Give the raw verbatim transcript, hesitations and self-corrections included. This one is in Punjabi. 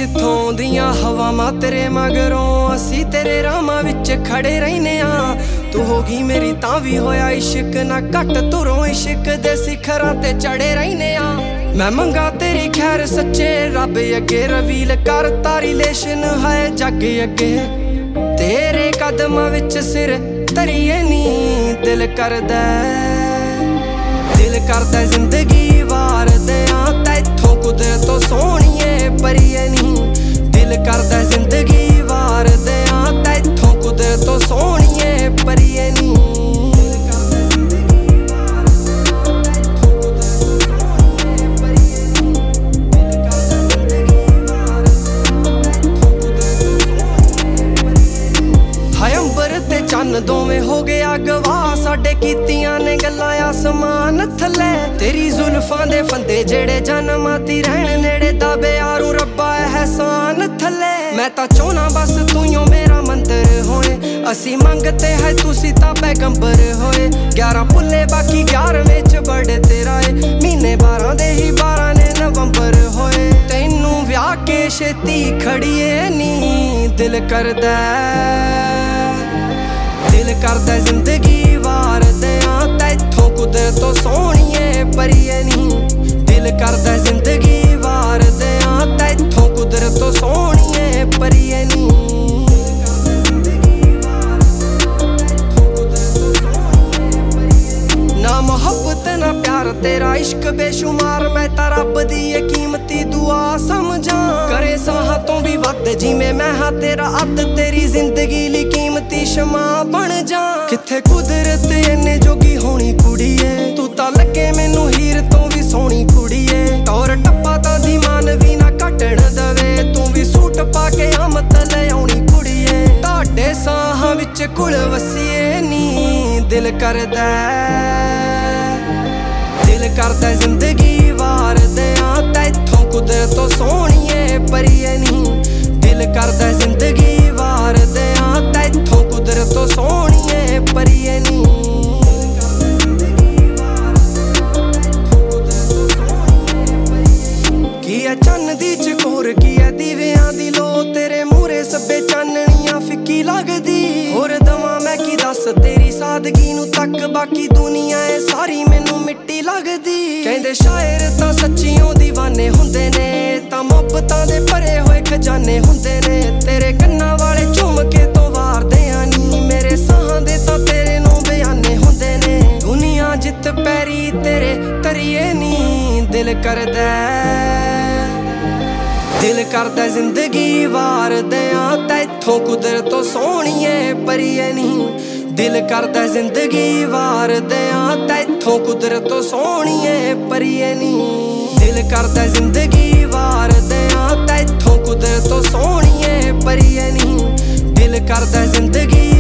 ਜਿੱਥੋਂ ਦੀਆਂ ਹਵਾਵਾਂ ਤੇਰੇ ਮਗਰੋਂ ਅਸੀਂ ਤੇਰੇ ਰਾਹਾਂ ਵਿੱਚ ਖੜੇ ਰਹਿੰਦੇ ਆ। ਤੂੰ ਹੋ ਗਈ ਮੇਰੀ ਤਾਂ ਵੀ ਹੋਇਆ ਇਸ਼ਕ ਨਾ ਘੱਟ ਤੁਰੋਂ ਇਸ਼ਕ ਦੇ ਸਿਖਰਾਂ ਤੇ ਚੜੇ ਰਹਿੰਦੇ ਆ। ਮੈਂ ਮੰਗਾ ਤੇਰੀ ਖੈਰ ਸੱਚੇ ਰੱਬ ਅੱਗੇ ਰਵੀਲ ਕਰ ਤਾ ਰਿਲੇਸ਼ਨ ਹੈ ਜੱਗ ਅੱਗੇ ਤੇਰੇ ਕਦਮਾਂ ਵਿੱਚ ਸਿਰ ਧਰੀਏ ਨੀ ਦਿਲ ਕਰਦਾ ਦਿਲ ਕਰਦਾ ਜ਼ਿੰਦਗੀ ਵਾਰ ਦਿਆਂ ਤੈਥੋਂ ਕੁਦਰਤ ਤੋਂ ਸੋਹਣੀਏ ਪਰੀਏ ਨੀ ਦਿਲ ਕਰਦਾ ਜ਼ਿੰਦਗੀ ਵਾਰ ਦਿਆਂ ਤੈਥੋਂ ਕੁਦਰਤ ਤੋਂ ਸੋਹਣੀਏ ਪਰੀਏ ਨੀ ਚੰਨ ਦੋਵੇਂ ਹੋ ਗਿਆ ਗਵਾਹ ਸਾਡੇ ਕੀਤੀਆਂ ਨੇ ਗੱਲਾਂ ਆਸਮਾਨ ਥੱਲੇ ਤੇਰੀ ਜ਼ੁਲਫਾਂ ਦੇ ਫੰਦੇ ਜਿਹੜੇ ਜਨਮਾਂ ਦੀ ਰਹਿਣ ਨੇੜੇ ਦਾਬੇ ਆਰੂ ਰੱਬਾ ਅਹਿਸਾਨ ਥੱਲੇ। ਮੈਂ ਤਾਂ ਚਾਹੁੰਨਾ ਬਸ ਤੂੰ ਓ ਮੇਰਾ ਮੰਦਰ ਹੋਏ ਅਸੀਂ ਮੰਗਤੇ ਹੈ ਤੁਸੀਂ ਤਾਂ ਪੈਗੰਬਰ ਹੋਏ। ਗਿਆਰਾਂ ਭੁੱਲੇ ਬਾਕੀ ਗਿਆਰਵੇਂ ਚ ਬੜੇ ਤੇਰਾ ਏ ਮਹੀਨੇ ਬਾਰਾਂ ਦੇ ਹੀ ਬਾਰਾਂ ਨੇ ਨਵੰਬਰ ਹੋਏ। ਤੈਨੂੰ ਵਿਆਹ ਕੇ ਛੇਤੀ ਖੜੀਏ ਨੀ ਦਿਲ ਕਰਦਾ ਦਿਲ ਕਰਦਾ ਜ਼ਿੰਦਗੀ ਵਾਰ ਦਿਆਂ ਤੈਥੋਂ ਕੁਦਰਤ ਤੋਂ ਸੋਹਣੀਏ ਪਰੀਏ ਨੀ ਦਿਲ ਕਰਦਾ ਜ਼ਿੰਦਗੀ ਵਾਰ ਦਿਆਂ ਤੈਥੋਂ ਕੁਦਰਤ ਤੋਂ ਸੋਹਣੀਏ ਪਰੀਏ ਨੀ। ਨਾ ਮੁਹੱਬਤ ਨਾ ਪਿਆਰ ਤੇਰਾ ਇਸ਼ਕ ਬੇਸ਼ੁਮਾਰ ਮੈਂ ਤਾਂ ਰੱਬ ਦੀ ਇਹ ਕੀਮਤੀ ਦੁਆ ਸਮਝਾਂ ਕਰੇ ਸਾਹਾਂ ਤੋਂ ਵੀ ਵੱਧ ਜਿਵੇਂ ਮੈਂ ਹਾਂ ਤੇਰਾ ਅੱਧ ਤੇਰੀ ਜ਼ਿੰਦਗੀ ਲਈ ਕੀਮਤੀ ਸ਼ਮਾ ਬਣ ਜਾ। ਕਿੱਥੇ ਕੁਦਰਤ ਇੰਨੇ ਜੋਗੀ ਹੋਣੀ ਕੁੜੀਏ ਤੂੰ ਤਾਂ ਲੱਗੇ ਮੈਨੂੰ ਹੀਰ ਤੋਂ ਵੀ ਸੋਹਣੀ ਕੁੜੀਏ ਤੌਰ ਟੱਪਾ ਤਾਂ ਦੀ ਮਾਨ ਵੀ ਨਾ ਘਟਣ ਦਵੇ ਤੂੰ ਵੀ ਸੂਟ ਪਾ ਕੇ ਆਮਤ ਲੈ ਆਉਣੀ ਕੁੜੀਏ ਤੁਹਾਡੇ ਸਾਹਾਂ ਵਿੱਚ ਕੁਲ ਵਸੀਏ ਨੀ ਦਿਲ ਕਰਦਾ ਦਿਲ ਕਰਦਾ ਜ਼ਿੰਦਗੀ ਵਾਰ ਦਿਆਂ ਤੈਥੋਂ ਕੁਦਰਤ ਤੋਂ ਸੋਹਣੀਏ ਪਰੀਏ ਨੀ ਦਿਲ ਕਰਦਾ ਜ਼ਿੰਦਗੀ ਵਾਰ ਦਿਆਂ ਤੈਥੋਂ ਕੁਦਰਤ ਤੋਂ ਸੋਹਣੀਏ ਪਰੀਏ ਨੀ। ਕੀ ਐ ਚੰਨ ਦੀ ਚਕੋਰ ਕੀ ਐ ਦੀਵਿਆਂ ਦੀ ਲੋ ਤੇਰੇ ਮੂਹਰੇ ਸੱਬੇ ਚਾਨਣੀਆਂ ਫਿੱਕੀ ਲੱਗਦੀ ਹੋਰ ਦਵਾਂ ਮੈਂ ਕੀ ਦੱਸ ਤੇਰੀ ਸਾਦਗੀ ਨੂੰ ਤੱਕ ਬਾਕੀ ਦੁਨੀਆ ਏ ਸਾਰੀ ਮੈਨੂੰ ਮਿੱਟੀ ਲੱਗਦੀ। ਕਹਿੰਦੇ ਸ਼ਾਇਰ ਤਾਂ ਸੱਚੀਓ دیਵਾਨੇ ਹੁੰਦੇ ਨੇ ਤਾਂ ਮੁਹੱਬਤਾਂ ਦੇ ਭਰੇ ਹੋਏ ਖਜ਼ਾਨੇ ਹੁੰਦੇ ਨੇ ਤੇਰੇ ਕੰਨਾਂ ਵਾਲੇ ਝੁੰਮ ਕੇ ਤੋਂ ਵਾਰਦੇ ਆ ਨੀ ਮੇਰੇ ਸਾਹਾਂ ਦੇ ਤਾਂ ਤੇਰੇ ਨੂੰ ਬਿਆਨੇ ਹੁੰਦੇ ਨੇ ਦੁਨੀਆ ਜਿੱਤ ਪੈਰੀ ਤੇਰੇ ਤਰੀਏ ਨੀ ਦਿਲ ਕਰਦਾ ਦਿਲ ਕਰਦਾ ਜ਼ਿੰਦਗੀ ਵਾਰ ਦਿਆਂ ਤੈਥੋਂ ਕੁਦਰਤ ਤੋਂ ਸੋਹਣੀਏ ਪਰੀਏ ਨੀ ਦਿਲ ਕਰਦਾ ਜ਼ਿੰਦਗੀ ਵਾਰ ਦਿਆਂ ਤੈਥੋਂ ਕੁਦਰਤ ਤੋਂ ਸੋਹਣੀਏ ਪਰੀਏ ਨੀ ਦਿਲ ਕਰਦਾ ਜ਼ਿੰਦਗੀ ਵਾਰ ਦਿਆਂ ਤੈਥੋਂ ਕੁਦਰਤ ਤੋਂ ਸੋਹਣੀਏ ਪਰੀਏ ਨੀ ਦਿਲ ਕਰਦਾ ਜ਼ਿੰਦਗੀ